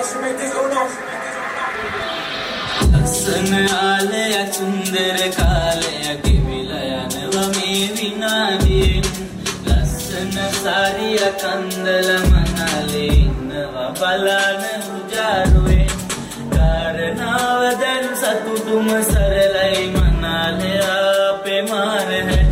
ලස්සන ආලයක් සුන්දර කාලයක් ගෙවිලා යනවා මේ විනාඩියෙන් ලස්සන සාරියක් අන්දලා මනලේ ඉන්නවා බලන උජාරුවෙන් කාරණාව දැන් සතුටුම සරලයි මනලේ අපේ මාර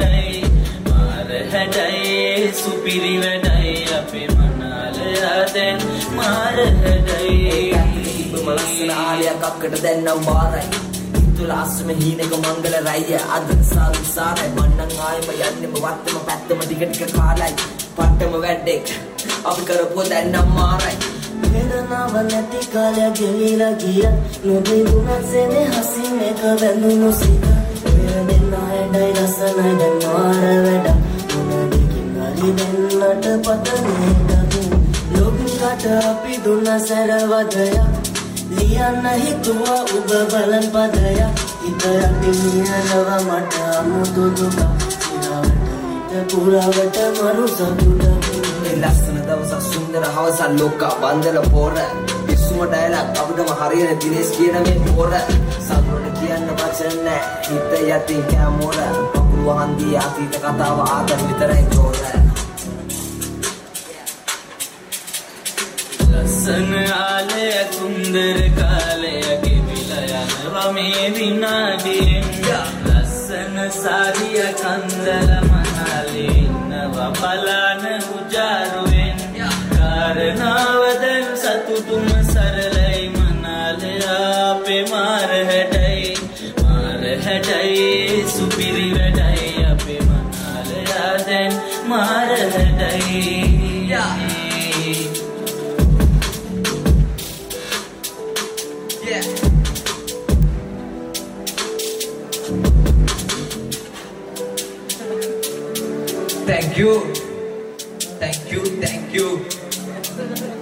හැඩයි සුපිරි වැඩයි අපේ මනලේ දැන් මාර හැඩයි ලස්සන ආලයක් අක්කට දැන්නම් බාරයි තුල අස්සම හීනක මංගල රැය අද සාරයි මන්නම් ආයෙම යන්නෙම වත්තම පැත්තම ටික ටික කාලයි පට්ටම වැඩෙක් අපි කරපුව දැන්නම් මාරයි වේදනාව නැති කාලය ගෙවිලා ගිය නොබිඳුනත් සෙනෙ හසින් එක වැඳුණු සිත වෙන හැඩයි රසනයි දැන් මාර වැඩ මොනදිකින් හරි දෙන්නට පතනේද ලෝකයට අපි දුන්න සරවදයක් ලියන්න හිතුවා ඔබ බලන් පදයක් ඉතරක් නියනවා මට අමුතු දුක සිරවට හිත පුරවට මරු සතුට ලස්සන දවසක් සුන්දර හවසක් ලෝකා බන්දල පොර විසුම ඩයලොග් අපිටම හරියන දිනේස් කියන මේ පොර සතුට කියන්න වචන නැහැ හිත යටින් කැමොර පපුව හන්දිය අතීත කතාව ආතල් විතරයි චෝර ලස්සන ආලයක් සුන්දර කාලයක් ගෙවිලා යනවා මේ විනාඩියෙන් ලස්සන සාරියක් අන්දලා මනලේ ඉන්නවා බලන උජාරුවෙන් කාරණාව දැන් සතුටුම සරලයි මනලේ අපේ මාර හැඩයි සුපිරි වැඩයි අපේ මනලේ දැන් මාර හැඩයි Thank you.